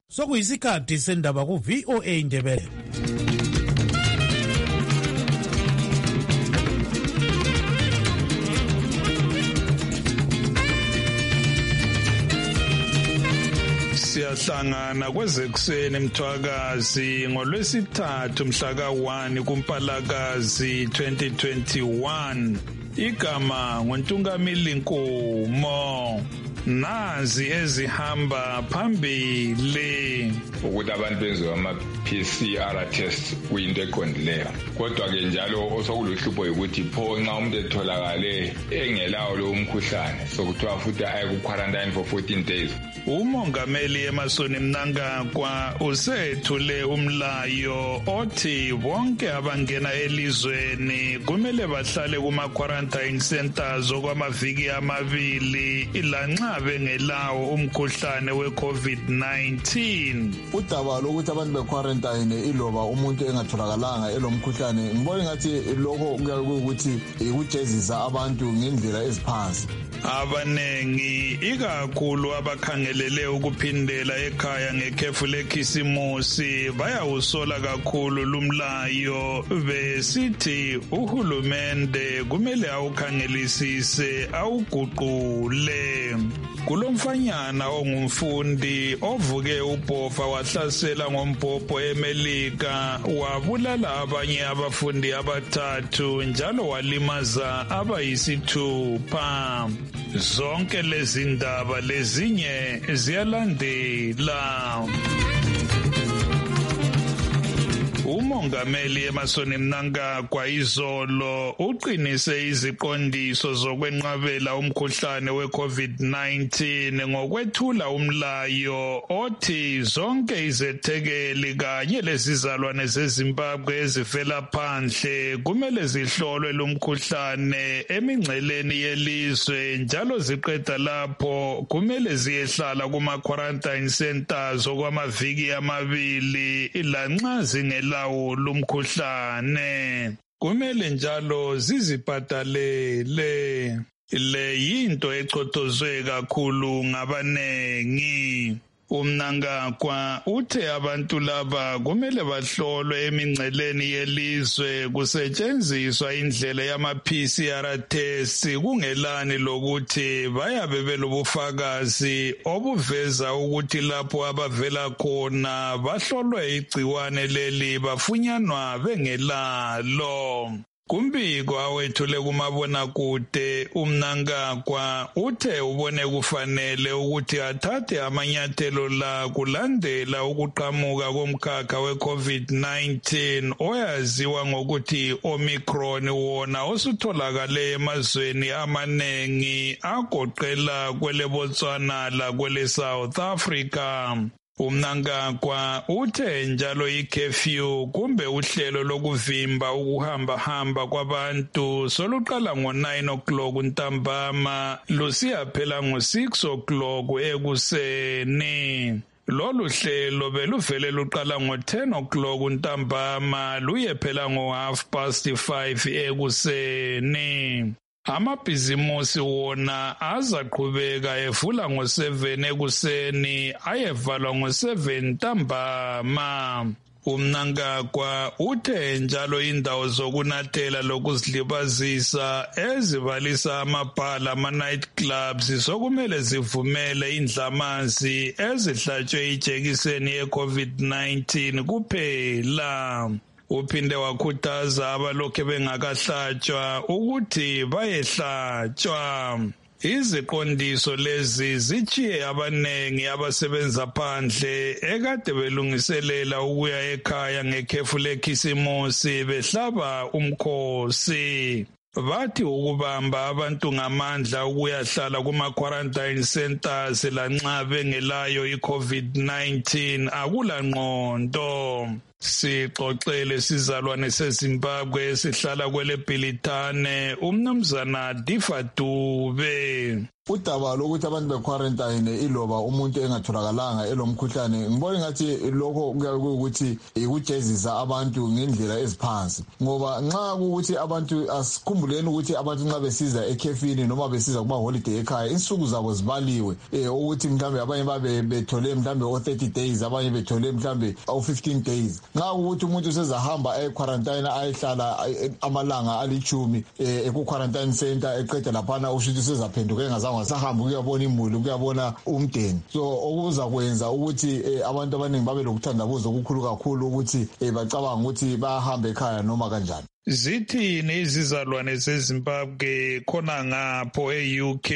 Sokuyisikhathi sendaba ku VOA Indebele. Siyahlangana kwezekuseni Mthwakazi ngolwesithathu mhla ka-1 kuMpalakazi 2021. Igama nguNtungamili Nkumo. Nazi ezihamba phambili ukuthi abantu benziwe ama-PCR test kuyinto eqondileyo, kodwa-ke njalo osokuluhlupho ukuthi pho nxa umuntu etholakale engelawo lowo mkhuhlane sokuthiwa futhi aye ku-quarantine for 14 days. Umongameli Emmerson Mnangagwa usethule umlayo othi bonke abangena elizweni kumele bahlale kuma-quarantine centers okwamaviki amabili ilanxa bengelawo umkhuhlane we-COVID-19. Udaba lokuthi abantu be-quarantine iloba umuntu engatholakalanga elomkhuhlane, ngibona ngathi lokho kuyabe kuyukuthi ukujezisa abantu ngendlela eziphansi. Abanengi ikakhulu abakhangelele ukuphindela ekhaya ngekhefu lekhisimusi bayawusola kakhulu lumlayo besithi uhulumende kumele awukhangelisise awuguqule. Kulomfanyana ongumfundi ovuke ubhofa wahlasela ngombhobho eMelika wabulala abanye abafundi abathathu njalo walimaza abayisithupha. Zonke lezi ndaba lezinye ziyalandela. Umongameli Emmerson Mnangagwa izolo uqinise iziqondiso zokwenqabela umkhuhlane we-COVID-19 ngokwethula umlayo othi zonke izethekeli kanye lezizalwane zeZimbabwe ezivela phandle kumele zihlolwe lumkhuhlane emingceleni yelizwe njalo ziqeda lapho kumele ziyehlala kuma-quarantine centers okwamaviki amabili ilanxa zingelawo lumkhuhlane. Kumele njalo zizibhadalele. Le yinto echotozwe kakhulu ngabanengi. Mnangagwa uthe abantu laba kumele bahlolwe emingceleni yelizwe kusetshenziswa indlela yama-PCR test kungelani lokuthi bayabe belobufakazi obuveza ukuthi lapho abavela khona bahlolwe igciwane leli bafunyanwa bengelalo. Kumbiko awethule kumabonakude uMnangagwa uthe ubone kufanele ukuthi athathe amanyathelo la kulandela ukuqhamuka komkhakha we-COVID-19 oyaziwa ngokuthi Omicron wona osutholakale emazweni amanengi agoqela kwele Botswana la kwele South Africa. Mnangagwa uthe njalo i-curfew kumbe uhlelo lokuvimba ukuhamba kwabantu soluqala ngo-9 o'clock ntambama lusiyaphela ngo-6 o'clock ekuseni. Lolu hlelo beluvele luqala ngo-10 o'clock ntambama luyephela ngo-5:30 ekuseni. Amabhizimusi wona azaqhubeka evula ngo-7 ekuseni ayevalwa ngo-7 ntambama. Mnangagwa uthe njalo indawo zokunathela lokuzilibazisa ezibalisa amabhala ama-night clubs sokumele zivumele indlamazi ezihlatshwe ijekiseni ye-COVID-19 kuphela. Uphinde wakhuthaza abalokhe bengakahlatshwa ukuthi bayehlatshwa. Iziqondiso lezi zitshiye abanengi abasebenza phandle ekade belungiselela ukuya ekhaya ngekhefu lekhisimusi behlaba umkhosi. Bathi ukubamba abantu ngamandla ukuyahlala kuma-quarantine centers lanxa bengelayo i-COVID-19 akula ngqondo. Sixoxele sizalwane seZimbabwe esihlala kwele Bhilitane umnumzana Difa Dube. Udaba lokuthi abantu bequarantine iloba umuntu engatholakalanga elomkhuhlane ngibona ngathi lokho kuyukuthi ikujezisa abantu ngendlela eziphansi ngoba nxa ukuthi abantu asikhumbuleni ukuthi abantu nxa besiza ekhefini noma besiza kuma holiday ekhaya insuku zabo zibaliwe ukuthi mhlambe abanye babe bethole mhlambe o30 days abanye bethole mhlambe o15 days nxa ukuthi umuntu usezahamba equarantine ayihlala amalanga ali10 eku quarantine center eqeda laphana ushuthi sezaphenduka engazange sahamba ukuyabona imuli ukuyabona umdeni so okuza kwenza ukuthi abantu abaningi babe lokuthandabuza okukhulu kakhulu ukuthi bacabanga ukuthi bahamba ekhaya noma kanjani. Zithini izizalwane zeZimbabwe khona ngapho eUK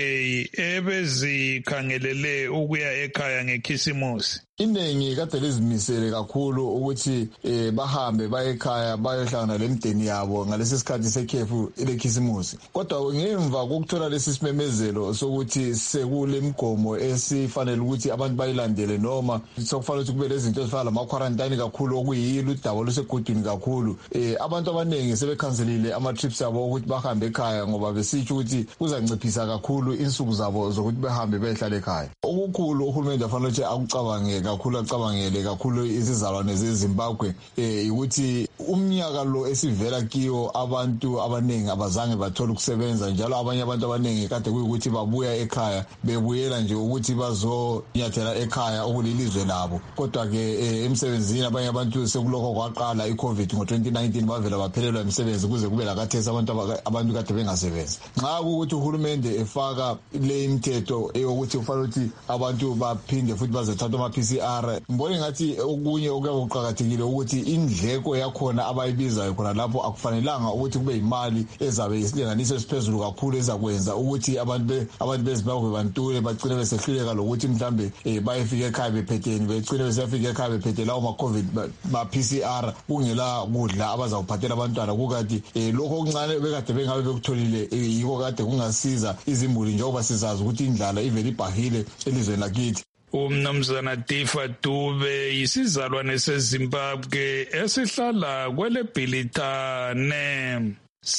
ebezikhangelele ukuya ekhaya ngekhisimusi? Iningi kade lizimisele kakhulu ukuthi bahambe baye ekhaya bayohlangana lemdeni yabo ngalesi sikhathi sekhefu lekhisimusi kodwa ngemva kokuthola lesi simemezelo sokuthi sekule migomo esifanele ukuthi abantu bayilandele noma sokufanele ukuthi kube lezinto ezifana lama quarantine kakhulu okuyilo udaba lusegudini kakhulu abantu abaningi sebekhanselile ama trips abo ukuthi bahambe ekhaya ngoba besitsho ukuthi kuzanciphisa kakhulu insuku zabo zokuthi behambe behlale ekhaya. Okukhulu uhulumende afanele ukuthi akucabange kakhulu acabangele kakhulu izizalwane zeZimbabwe ukuthi umnyaka lo esivela kiyo abantu abaningi abazange bathola ukusebenza njalo abanye abantu abaningi kade kuyukuthi babuya ekhaya bebuyela nje ukuthi bazonyathela ekhaya okulilizwe labo kodwa ke emsebenzini abanye abantu sekulokho kwaqala iCovid ngo2019 bavela baphelelwa imisebenzi kuze kube lakathesi abantu kade bengasebenzi. Nxa ukuthi uhulumende efaka le imithetho eyokuthi kufanele ukuthi abantu baphinde futhi bazothatha ama PCR ngibona ngathi okunye okuqhakathekile ukuthi indleko yakhona abayibizayo khona lapho akufanelanga ukuthi kube imali ezabe isilinganiso esiphezulu kakhulu ezakwenza ukuthi abantu beZimbabwe bantule bagcine besehluleka lokuthi mhlambe bayefika ekhaya bephetheni begcine besefika ekhaya bephethe lawo ma-COVID ma-PCR kungela kudla abazawuphathela abantwana kukanti lokho okuncane bekade bengabe bekutholile yiko kade kungasiza izimuli njengoba sizazi ukuthi indlala ivele ibhahile elizweni lakithi. Umnumzana Difa Dube isizalwane seZimbabwe esihlala kwele Bhilitane.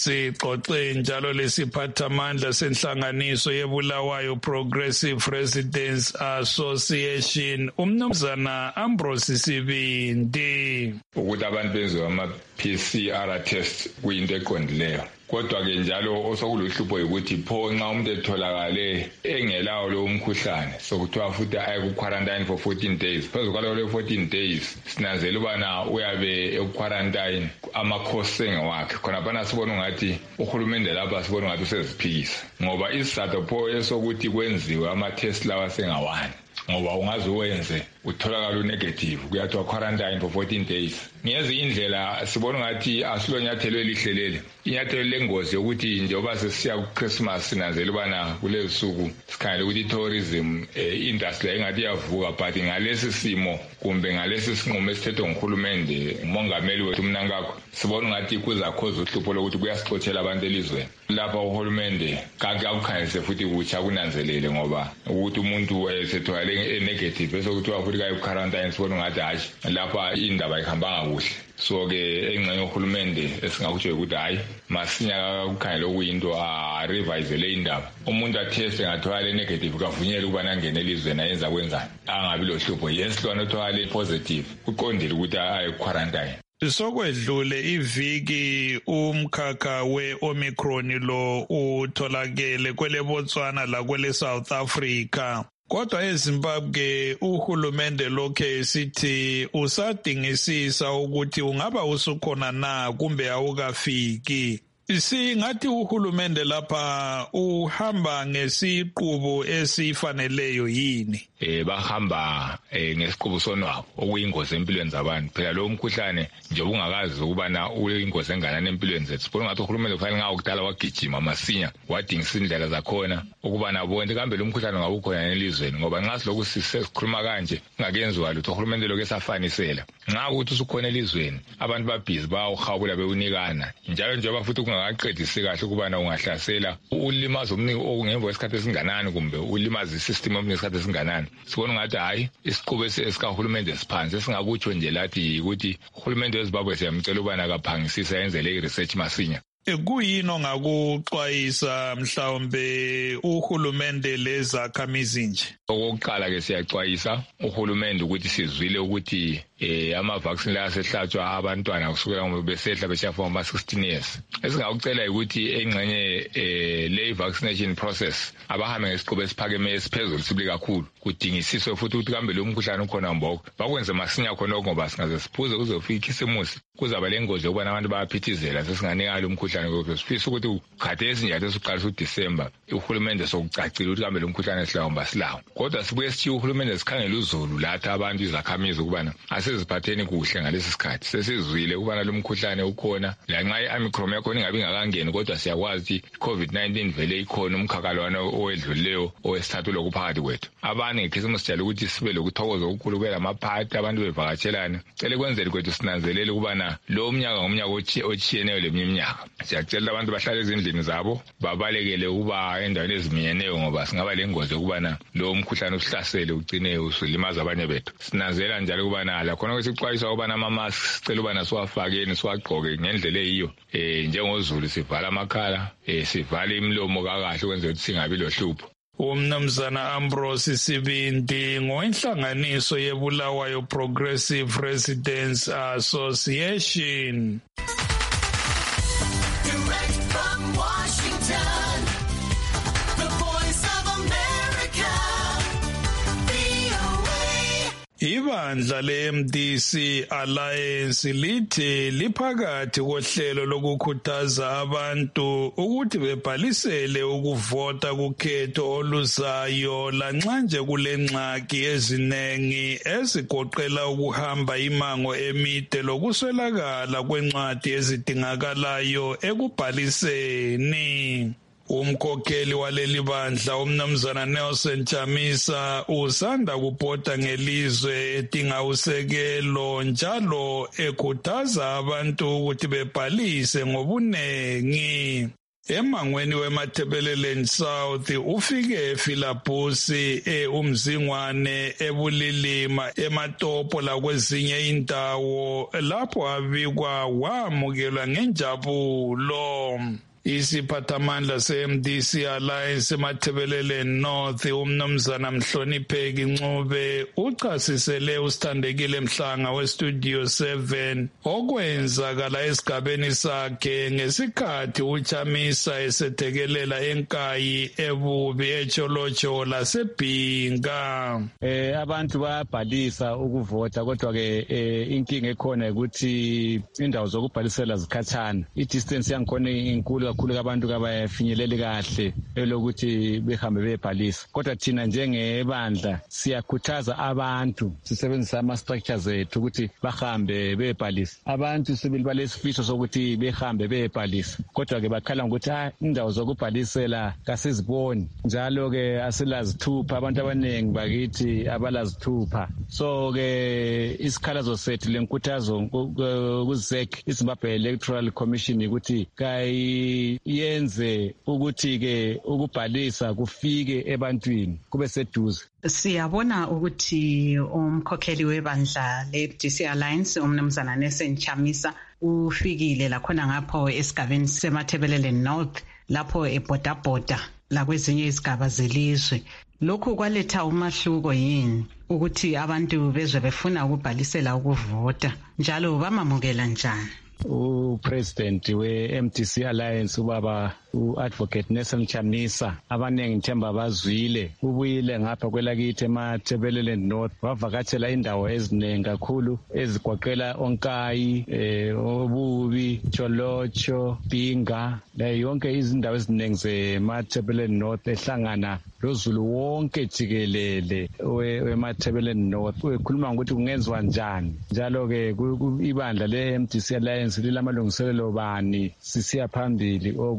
Sixoxe njalo lesiphathamandla senhlanganiso yeBulawayo Progressive Residents Association umnumzana Ambrose Sibindi. Ukuthi abantu benziwe ama PCR test kuyinto eqondileyo kodwa ke njalo osokuluhlupho ukuthi pho nxa umuntu etholakale engelawo lo umkhuhlane sokuthiwa futhi aye ku quarantine for 14 days phezu kwalo 14 days sinanzela ubana uyabe equarantine amakhosi engewakhe khona bana sibona ngathi uhulumende lapha sibona ngathi useziphikisa ngoba isizathu pho esokuthi kwenziwe ama test lawa sengawani ngoba ungaze wenze utholakala unegative kuyathiwa quarantine for 14 days. Ngezi indlela sibona ngathi asilonyathelo elihlelele inyathelo lengozi yokuthi njengoba sesiya kuChristmas sinanzela ubana kulezi suku sikhangela ukuthi tourism industry engathi yavuka but ngalesi simo kumbe ngalesi sinqumo esithethwe nguhulumende umongameli wethu Mnangagwa sibona ngathi kuza cause uhlupho lokuthi kuyasixothela abantu elizweni lapha uhulumende kake akukhangelise futhi kutsha kunanzelele ngoba ukuthi umuntu esethwale negative bese kuthiwa futhi kayi quarantine sibona ngathi hayi lapha indaba ihambanga kuhle. So ke engxenye uhulumende esingakutsho ukuthi hayi masinya kukhangela okuyinto a revise le indaba umuntu atheste ngathwala negative kavunyela ukuba nangene elizweni ayenza kwenzani angabi lo hlupho yesilwana othwala positive uqondile ukuthi ayi quarantine. Sokwedlule iviki umkhakha we-Omicron lo utholakele kwele Botswana la kwele South Africa. Kodwa eZimbabwe uhulumende lokhe esithi usadingisisa ukuthi ungaba usukhona na kumbe awukafiki. Singathi uhulumende lapha uhamba ngesiqubu esifaneleyo yini? Bahamba ngesiqubu sonwabo okuyingozi empilweni zabantu. Phela lo mkhuhlane nje ungakazi ukubana uyingozi enganani empilweni zethu. Sibona ngathi uhulumende kufanele ngakudala wagijima masinya wadingisa indlela zakhona ukubana bonke kambe lo mkhuhlane ngawukhona elizweni ngoba nxa silokhu sisikhuluma kanje kungakenziwa lutho uhulumende lokho esafanisela. Nxa ukuthi usukhona elizweni abantu babhizi bawuhawula bewunikana njalo njengoba futhi ungakaqedisi kahle ukubana ungahlasela ulimaza omningi okungemva kwesikhathi esinganani kumbe ulimaza isystem omningi isikhathi esinganani. Sibona ngathi hayi isiqubu esikahulumende siphansi esingakutsho nje lathi ukuthi uhulumende weZimbabwe siyamcela ubana akaphangisise yenzele i-research masinya. Kuyini ongakuxwayisa mhlawumbe uhulumende lezakhamizi nje? Okokuqala ke siyacwayisa uhulumende ukuthi sizwile ukuthi ama-vaccine la asehlatshwa abantwana kusukela ngoba besehla beshafa ngama-16 years. Esingakucela ukuthi engxenye le vaccination process abahambe ngesiqubu esiphakeme esiphezulu sibili kakhulu kudingisiswe futhi ukuthi kambe lo mkhuhlane ukhona mboko bakwenze masinya khona ngoba singaze siphuze kuzofika ikhisimusi kuzaba lengozi yokubana abantu bayaphithizela sesinganika lo mkhuhlane ngoba sifisa ukuthi khathesi nje sokuqalisa uDisemba uhulumende sokucacile ukuthi kambe lo mkhuhlane esilawo silawo. Kodwa sibuye sithi uhulumende sikhangela uzulu lathi abantu izakhamizi ukubana aseziphatheni kuhle ngalesi sikhathi sesizwile ukubana lo mkhuhlane ukhona lanxa i-Omicron yakhona ingabe ingakangeni kodwa siyakwazi i-COVID-19 vele ikhona umkhakalwana owedluleyo owesithathu lokuphakathi kwethu. Abantu ngekhisimusi sijala ukuthi sibe lokuthokoza okukhulu kube lamaphathi abantu bevakatshelana cele kwenzele kwethu sinanzelele ukubana lo mnyaka ngomnyaka otshiyeneyo leminye iminyaka. Siyacela abantu bahlale ezindlini zabo babalekele ukuba endaweni eziminyeneyo ngoba singaba lengozi ukubana lo mkhuhlane usihlasele ugcine usulimaza abanye bethu. Sinanzela njalo ukubana lakhona kwesixwayisa ukubana ama-mask sicela ubana siwafakeni siwagqoke ngendlela eyiyo njengozulu sivala amakhala sivale imilomo kakahle ukwenzela ukuthi singabi lohlupho. Umnumzana Ambrose Sibindi ngowenhlanganiso yeBulawayo Progressive Residents Association. Direct from Washington, the Voice of America, VOA. Ibandla le-MDC Alliance lithi liphakathi kohlelo lokukhuthaza abantu ukuthi bebhalisele ukuvota kukhetho oluzayo lanxa nje kulengxaki ezinengi ezigoqela ukuhamba imango emide lokuswelakala kwencwadi ezidingakalayo ekubhaliseni. Umkhokheli waleli bandla umnumzana Nelson Chamisa usanda kubhoda ngelizwe edinga usekelo njalo ekhuthaza abantu ukuthi bebhalise ngobunengi. Emangweni weMatabeleland South ufike eFilabusi uMzingwane eBulilima eMatopo lakwezinye indawo lapho abikwa wamukelwa ngenjabulo. Isiphathamandla se-MDC Alliance eMatabeleland North umnumzana Mhlonipheki Ncube uchasisele uSithandekile Mhlanga weStudio 7 okwenzakala esigabeni sakhe ngesikhathi uChamisa esethekelela enkayi ebubi eCholocho laseBhinga. Abantu bayabhalisa ukuvota kodwa ke inkinga ekhona ukuthi indawo zokubhalisela zikhatshana, i-distance yangikhona inkulu kakhulu abantu kabayafinyeleli kahle elokuthi behambe bebhalisa. Kodwa thina njengebandla siyakhuthaza abantu sisebenzisa ama-structures ethu ukuthi bahambe bebhalisa. Abantu sebalesifiso sokuthi behambe bebhalisa kodwa ke bakhala ngokuthi indawo zokubhalisela kasiziboni njalo ke asilazithupha, abantu abaningi bakithi abalazithupha. So ke isikhalazo sethu lenkuthazo kuzek iZimbabwe Electoral Commission ukuthi yenze ukuthi ke ukubhalisa kufike ebantwini kube seduze. Siyabona ukuthi umkhokheli webandla le-MDC Alliance umnumzana Nelson Chamisa ufikile lakhona ngapho esigabeni seMatabeleland North lapho ebhodabhoda lakwezinye izigaba zelizwe. Lokhu kwaletha umahluko yini ukuthi abantu bezwe befuna ukubhalisela ukuvota njalo bamamukela njani? Upresident we-MDC Alliance ubaba u-Advocate Nelson Chamisa abanengi themba bazwile ubuyile ngapha kwelakithi eMatabeleland North wavakatshela indawo ezinengi kakhulu ezigoqela Onkayi, Obubi, Cholocho, Bhinga, yonke izindawo eziningi zeMatabeleland North ehlangana lozulu wonke jikelele weMatabeleland North. Ukhuluma ukuthi kungenziwa njani njalo ke ibandla le-MDC Alliance lilamalungiselelo bani sisiya phambili okukhupha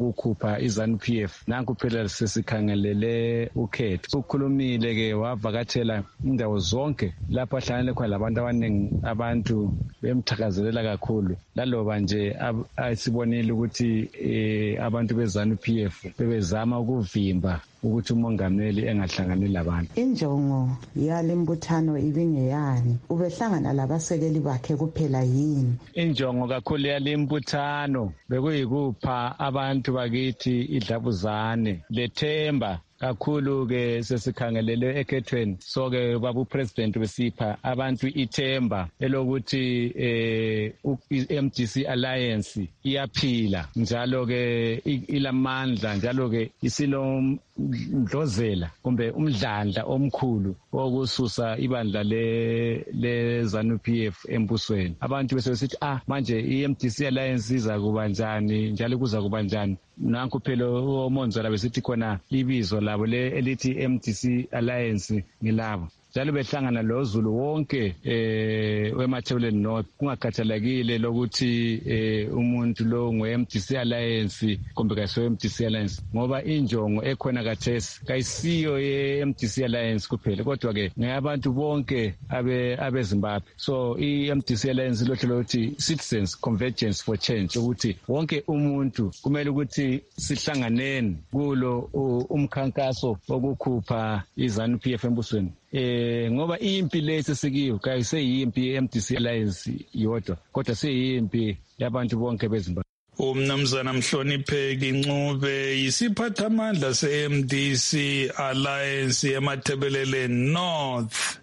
okuhlupha iZANU-PF. Nanku phela sesikhangelele ukhetho. Ukhulumile ke wavakathela indawo zonke lapho ahlangane khona labantu abaningi, abantu bemthakazelela kakhulu. Laloba nje asibonile ukuthi abantu beZANU-PF bebezama ukuvimba ukuthi umongameli engahlangani labantu. Injongo yalembuthano ibingeyani? Ubehlangana labasekeli bakhe kuphela yini? Injongo kakhulu yalembuthano bekuyikupha abantu bakithi idlabuzane lethemba. Kakhulu ke sesikhangelele ekhethweni, so ke babu president besipha abantu ithemba elokuthi MDC Alliance iyaphila, njalo ke ilamandla, njalo ke isilomdlozela kumbe umdlandla omkhulu wokususa ibandla le ZANU-PF embusweni. Abantu bese besithi manje iMDC Alliance iza kuba njani, njalo kuza kuba njani. Nanku phela omonzala besithi khona ibizo labo elithi MDC Alliance ngilabo. Njalo behlangana loZulu wonke weMathebeleni North, kungakhathalekile lokuthi umuntu lo ngu-MDC Alliance kumbe kayisiyo MDC Alliance, ngoba injongo ekhona kathesi kayisiyo ye-MDC Alliance kuphela, kodwa ke ngabantu bonke abeZimbabwe. So i-MDC Alliance lohlelo lokuthi Citizens Convergence for Change, ukuthi wonke umuntu kumele ukuthi sihlanganeni kulo umkhankaso wokukhupha iZANU-PF embusweni. Ngoba impi lesisikiyo kayiseyimpi ye-MDC Alliance yodwa, kodwa seyimpi yabantu bonke beZimbabwe. Umnumzana Mhlonipheki Ncube yisiphathamandla se-MDC Alliance eMathebeleleni North.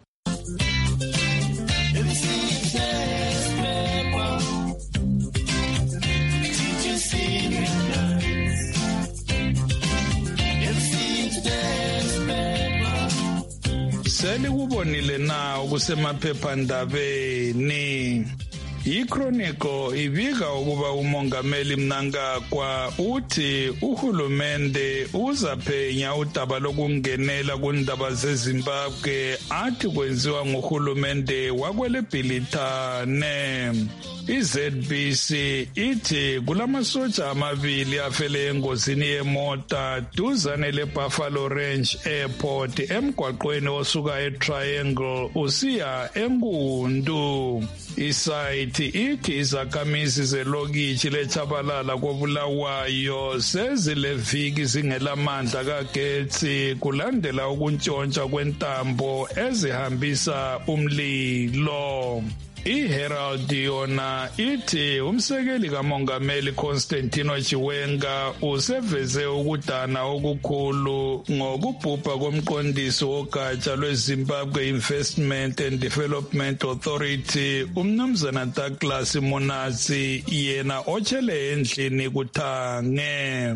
Selikubonile na kusemaphephandabeni. iChronicle ibika ukuba umongameli Mnangagwa uthi uhulumende uzaphenya udaba lokungenela kundaba zeZimbabwe athi kwenziwa nguhulumende wakweleBhilitane. iZBC ithi kulamasotsha amabili afele engozini yemota duzane leBuffalo Ranch Airport emgwaqweni osuka eTriangle usiya eNkundu. Isayithi ithi izakhamizi zelokitshi leTshabalala koBulawayo sezileviki zingelamandla kagetsi kulandela ukuntshontsha kwentambo ezihambisa umlilo. iHerald yona ithi umsekeli kamongameli Constantino Chiwenga useveze ukudana okukhulu ngokubhubha komqondisi wogatsha lweZimbabwe Investment and Development Authority umnumzana Douglas Munatsi, yena otshele endlini kuthange.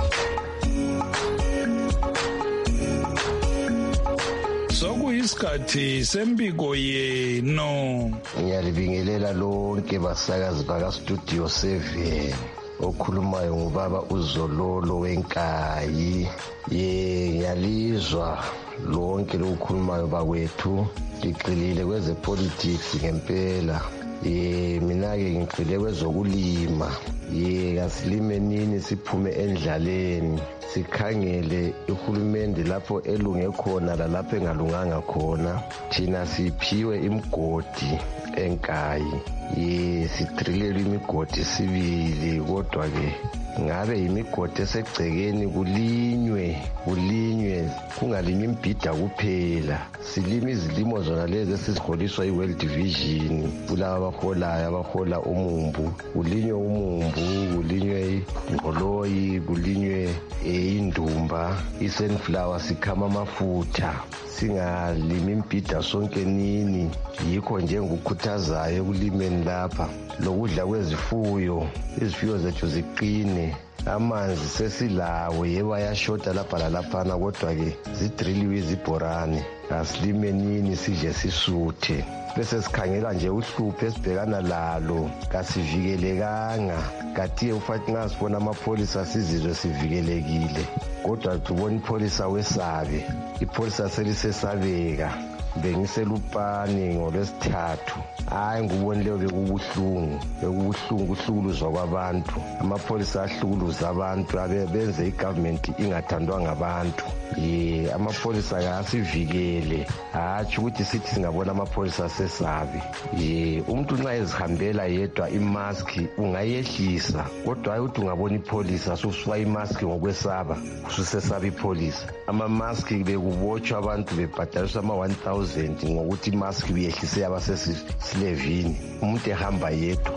Sokuyisikhathi sembiko yenu. Ngiyalibingelela lonke basakazi bakaStudio 7. Okhulumayo ngubaba uZololo Wenkayi. Ngiyalizwa lonke lokukhulumayo bakwethu, ligxilile kwezepolitics ngempela. Mina-ke ngigxile kwezokulima. Kasilime nini siphume endlaleni, sikhangele uhulumende lapho elunge khona lalapho engalunganga khona. Thina siphiwe imigodi eNkayi, sidrilelwe imigodi sibili, kodwa-ke ngabe imigodi esegcekeni kulinywe kungalinywa imbhida kuphela. Silima izilimo zona lezi esiziholiswa iWorld Vision, kulaba abaholayo abahola umumbu, kulinywe umumbu, kulinywe ingqoloyi, kulinywe indumba, isunflower, sikhama amafutha. Singalimi imbhida sonke nini. Yikho nje ngikukhuthazayo ekulimeni lapha lokudla kwezifuyo, izifuyo zethu ziqine. Amanzi sesilawo, yebo ayashota lapha lalaphana, kodwa-ke zidriliwe izibhorane. Asilime nini sidle sisuthe. Bese sikhangela nje uhlupho esibhekana lalo, kasivikelekanga. Kati ufathi nxa sibona amapholisa sizizwe sivikelekile, kodwa tubona ipholisa wesabe. Ipholisa selisesabeka. bengiselupani ngolwesithathu. Hayi nguboni leyo bekubuhlungu ukuhlukuluzwa kwabantu. Amapholisa ahlukuluza abantu benze igovernment ingathandwa ngabantu. Amapholisa asivikele, hatsho ukuthi sithi singabona amapholisa sesabe. Umuntu nxa ezihambela yedwa imask ungayehlisa, kodwa hayi ukuthi ungabona ipholisa susuwa imask ngokwesaba ususesaba ipholisa. Ama-mask bekubotshwa abantu bebhadaliswa ama-1,000 ngokuthi imask beyehlise abasesilevini, umuntu ehamba yedwa.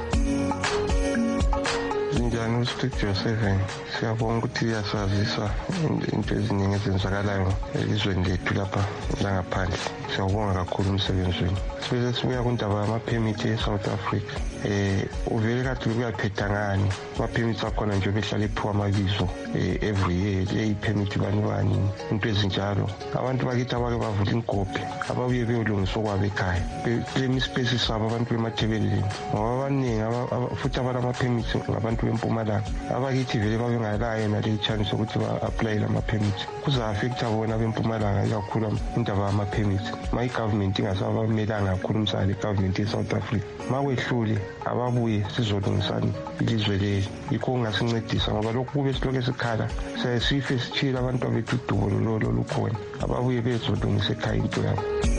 Njani Studio 7, siyabonga ukuthi iyasazisa into eziningi ezenzakalayo elizweni lethu lapha langaphandle. Siyabonga kakhulu umsebenzi wenu. Sibese sibuya kundaba yamaphemithi e-South Africa. Uvele kade kuyaphetha ngani amaphemithi akhona nje behlala ephiwa amabizo every year, leyiphemithi bani into ezinjalo. Abantu bakithi abake bavula ingobhe ababuye beyolungisa okwabo ekhaya kule space sabo abantu bemathebeleni, ngoba abaningi futhi abalamaphemithi ngabantu bempumalanga. Abakithi vele babengalayo nale chance ukuthi ba-apply amaphemithi. Kuza-affecta bona bempumalanga ikakhulu indaba yamaphemithi. Ma i-government ingasabamelanga kakhulu i-government ye-South Africa, ma kwehlule ababuye sizolungisana ilizwe leli. Yikho kungasincedisa ngoba lokhu kube silokhu esikhala sife sitshile abantu bethu udubo lolo lukhona, ababuye bezolungisa ekhaya into yabo.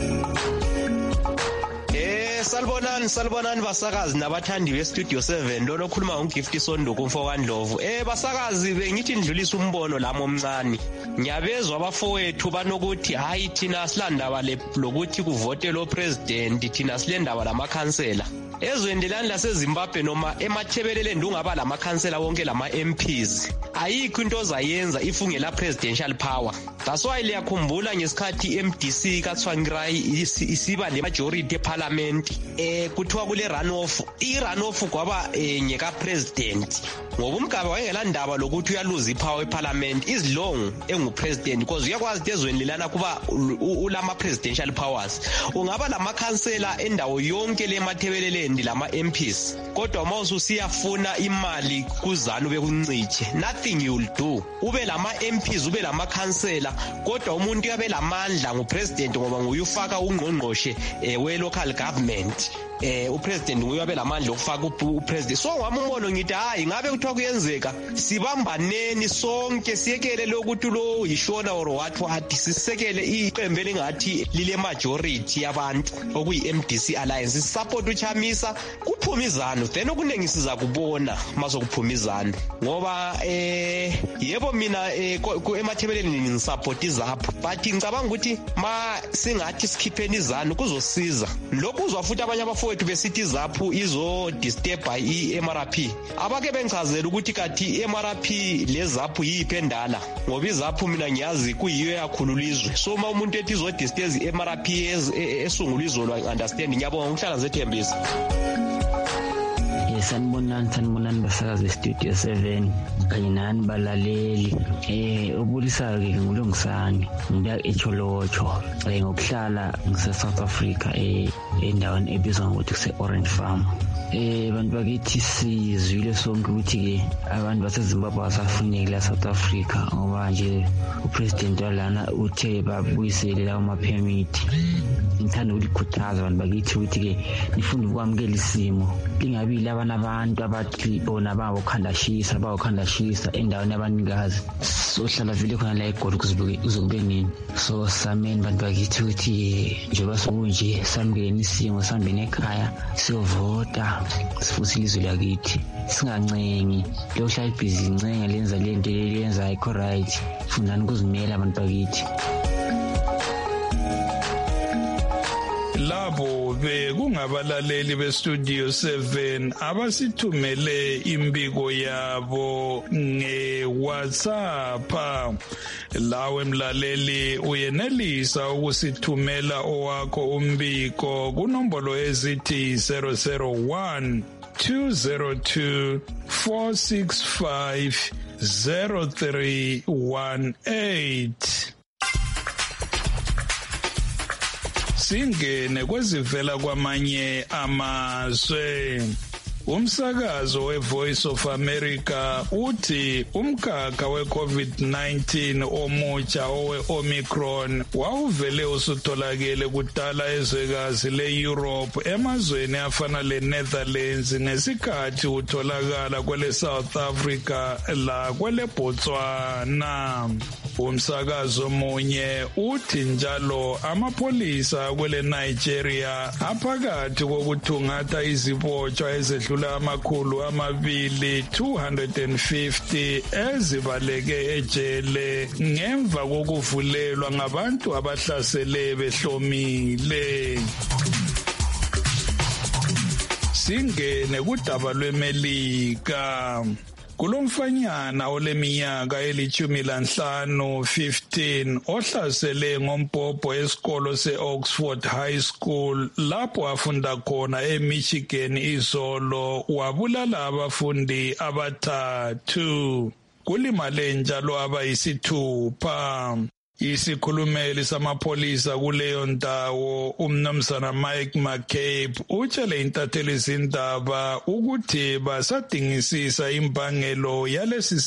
Salibonani basakazi nabathandi be-Studio 7, lona okhuluma ngoGift Sonduku Mfokandlovu. Basakazi bengithi ndlulisa umbono lami omncane. Ngiyabezwa abafowethu banokuthi hayi thina silandaba lokuthi kuvote lo president, thina silendaba lamakhansela. Ezweni lani laseZimbabwe noma emathebeleleni ungaba lamakhansela wonke lama-MPs, ayikho into ozayenza ifungela presidential power. That's why liyakhumbula ngesikhathi MDC kaTsvangirai isiba le majority eparliament, kuthiwa kule runoff, i-runoff kwaba ngeka president, ngoba umgaba wayengelandaba lokuthi uyaluza ipower eparliament is long engupresident, because uyakwazi ezweni lana kuba ulama presidential powers. Ungaba lamakhansela endawo yonke le mathebeleleni lama MPs, kodwa uma ususiyafuna imali kuzana ube kunciche, nothing you will do. Ube lama MPs ube lama khansela, kodwa umuntu uyabe lamandla ngupresident ngoba nguyufaka ungqongqoshe we local government. Upresident nguye wabe lamandla okufaka upresident. So ngami umbono ngithi hayi ngabe kuthiwa kuyenzeka sibambaneni sonke, siyekele lokuthi lo yishona or what sisekele iqembu elingathi lile majority yabantu okuyi MDC Alliance, support uChamisa kuphumizano, then okuningi siza kubona masokuphumizana, ngoba yebo mina emathebeleni ngisupport izapho, but ngicabanga ukuthi ma singathi sikhipheni izanu kuzosiza. Lokhu uzwa futhi abanye abafowethu besithi izapho izo disturb i-MRP, abake bengichazela ukuthi kathi i-MRP lezapho yiphi endala, ngoba izapho mina ngiyazi kuyiyo yakhulula izwe. So uma umuntu ethi izo disturb i-MRP esungula izwe lo understand. Ngiyabonga ukuhlala zethembisa. Sanibonani basakazi be-Studio 7 kanye nani balaleli. Ubulisayo-ke ngulungisani, ngibuya eCholocho ngokuhlala ngise-South Africa endaweni ebizwa ngokuthi kuse-Orange Farm. Bantu bakithi sizwile sonke ukuthi-ke abantu baseZimbabwe basafuneki la South Africa, ngoba nje upresident walana uthe babuyisele lawo maphemithi. Ngithanda ukulikhuthaza abantu bakithi ukuthi-ke nifunde ukwamukela isimo, lingabi labana abantu abathi bona bawokhandashisa endaweni yabanikazi. Sohlala vele khona la eGoli kuzokube nini. So sameni bantu bakithi ukuthi njengoba sokunje samukele isimo, sihambeni ekhaya siyovota, sifuthi ilizwe lakithi, singancengi lokuhlala ibhizi ncenga lenza lento lenza ayikho right. Fundani ukuzimela abantu bakithi. Labo bekungabalaleli beStudio 7 abasithumele imbiko yabo ngeWhatsApp. Lawe mlaleli uyenelisa ukusithumela owakho umbiko kunombolo ezithi 001 202 465 0318. Singene kwezivela kwamanye amazwe. Umsakazo weVoice of America uthi umkhakha weCovid-19 omutsha owe-Omicron wawuvele usutholakele kudala ezwekazi le-Europe emazweni afana le-Netherlands ngesikhathi utholakala kwele-South Africa la kwele-Botswana. Umsakazo munye uthi njalo amapolisa kwele Nigeria aphakathi kokuthungatha izibotshwa ezedlula amakhulu 250 ezibaleke ejele ngemva kokuvulelwa ngabantu abahlasele behlomile. Singene kudaba lweMelika. Kulomfanyana oleminyaka eli-15 ohlasele ngombhobho esikolo se-Oxford High School lapho afunda khona eMichigan izolo wabulala abafundi abathathu. Kulimale njalo abayisithupha. Isikhulumeli samapholisa kuleyo ndawo umnumzana Mike McCabe utshele intatheli izindaba ukuthi basadingisisa imbangelo yalesi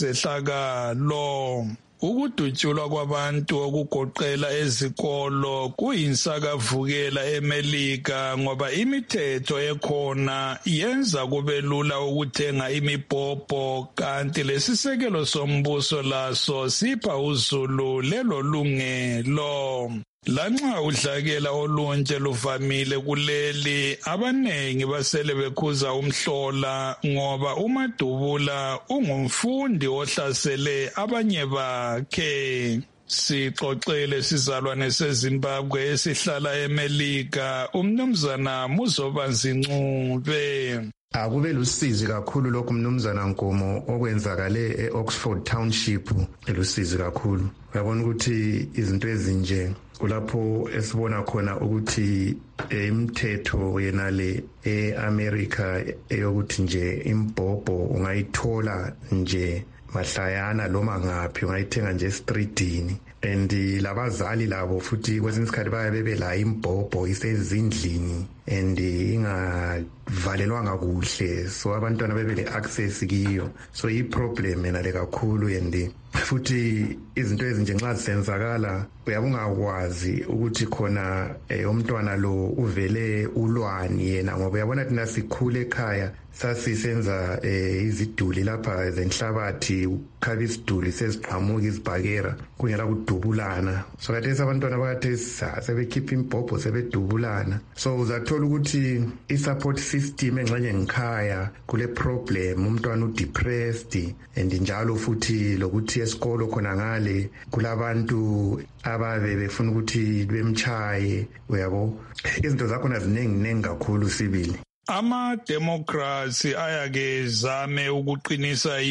sehlakalo. Ukudutshulwa kwabantu okugoqela ezikolo kuyinsakavukela eMelika ngoba imithetho ekhona yenza kube lula ukuthenga imibhobho kanti lesisekelo sombuso laso sipha uzulu lelo lungelo. Lanxa udlakela olunje luvamile kuleli abanengi basele bekhuza umhlola ngoba uMadubula ungumfundi ohlasele abanye bakhe. Sixoxele sizalwane seZimbabwe esihlala eMelika umnumzana Muzobanzi Ncube. Akube lusizi kakhulu lokho mnumzana Nkomo okwenzakale eOxford Township elusizi kakhulu. Uyabona ukuthi izinto ezinje kulapho esibona khona ukuthi imithetho yenale eAmerica eyokuthi nje imbhobho ungayithola nje mahlayana noma ngaphi ungayithenga nje streetini. And labazali labo futhi kwesinye isikhathi bayabe bela imbhobho isezindlini and ingavalelwanga kuhle, so abantwana bebe le access kiyo, so i problem enale kakhulu. And futhi izinto ezinje nxa zisenzakala uyabungakwazi ukuthi khona umntwana lo uvele ulwani yena, ngoba uyabona thina sikhule ekhaya sasisenza iziduli lapha zenhlabathi, ukhaba isiduli seziqhamuka izibhakera kungela kudubulana. So khathesi abantwana bakathesi sebekhipha imbhobho sebedubulana, so uzathola ukuthi i-support system engxenye ngikhaya kule problem, umntwana udepressed. And njalo futhi lokuthi esikolo khona ngale kulabantu ababe befuna ukuthi bemchaye, uyabo izinto zakhona ziningi kakhulu sibili. Ama-Democrats ayake zame ukuqinisa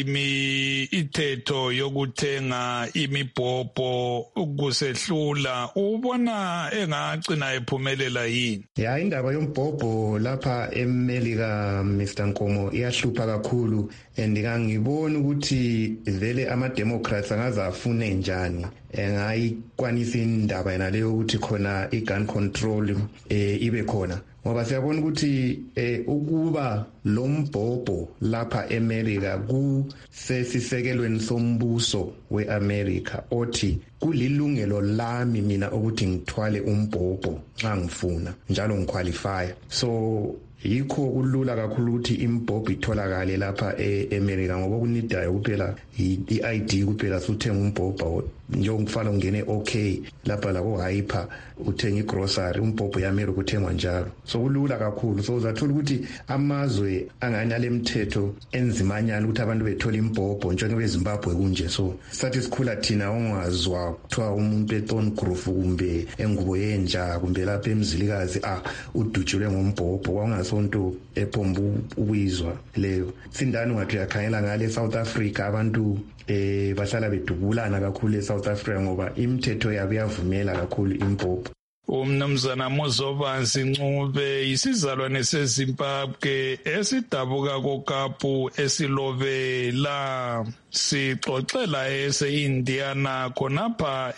imithetho yokuthenga imibhobho kusehlula. Ubona engagcina ephumelela yini? Ya, indaba yombhobho lapha eMelika Mr Nkomo iyahlupha kakhulu, and ngangibona ukuthi vele ama-Democrats angaze afune njani engayikwanisa indaba yena leyo ukuthi khona i-gun control ibe khona, ngoba siyabona ukuthi ukuba lo mbhobho lapha eMelika kusesisekelweni sombuso weAmerica othi kulilungelo lami mina ukuthi ngithwale umbhobho xa ngifuna njalo ngiqualify. So yikho kulula kakhulu ukuthi imbhobho itholakale lapha eAmerica, ngoba kunidayo kuphela i-ID kuphela suthenga umbhobho njengokufana ungene okay lapha la ko-Hyper uthenga igrocery, umbhobho yaMerica uthengwa njalo. So kulula kakhulu. So uzathola ukuthi amazwe anganale mthetho enzimanyana ukuthi abantu bethola imbhobho njengebe Zimbabwe kunje. So sathi sikhula thina ongazwa kuthiwa umuntu eThorn Grove kumbe engubo yenja kumbe lapha eMzilikazi udutshulwe ngombhobho, kwakungasonto ephomba ukuyizwa leyo. Sindani ungathi uyakhangela ngale South Africa abantu bahlala bedubulana kakhulu eSouth Africa ngoba imithetho yabo iyavumela kakhulu imbhobho. Umnumzana Muzobanzi Ncube isizalwane seZimbabwe esidabuka koKapu esilobela. Sixoxela ese-Indiana khonapha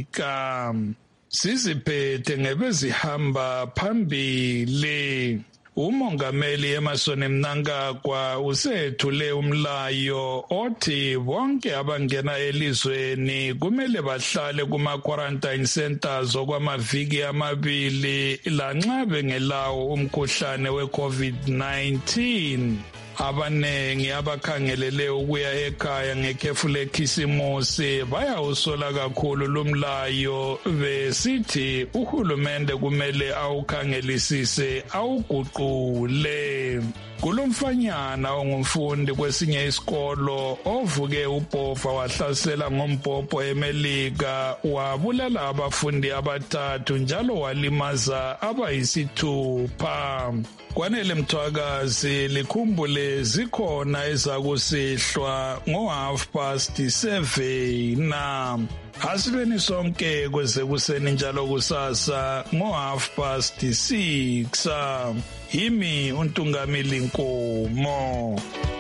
eMelika. Siziphethe ngebezihamba phambili. Umongameli Emerson Mnangagwa usethule umlayo othi bonke abangena elizweni kumele bahlale kuma quarantine centers okwamaviki amabili lanxa bengelawo umkhuhlane we-COVID-19. Abanengi abakhangelele ukuya ekhaya ngekhefu lekhisimusi bayawusola kakhulu lumlayo besithi uhulumende kumele awukhangelisise awuguqule. Kulomfanyana ongumfundi kwesinye isikolo ovuke ubhofa wahlasela ngombhobho eMelika wabulala abafundi abathathu njalo walimaza abayisithupha. Kwanele Mthwakazi likhumbule zikhona ezakusihlwa ngo7:30 Asibeni sonke kwezekuseni njalo kusasa ngo6:30. Yimi uNtungamili Nkomo.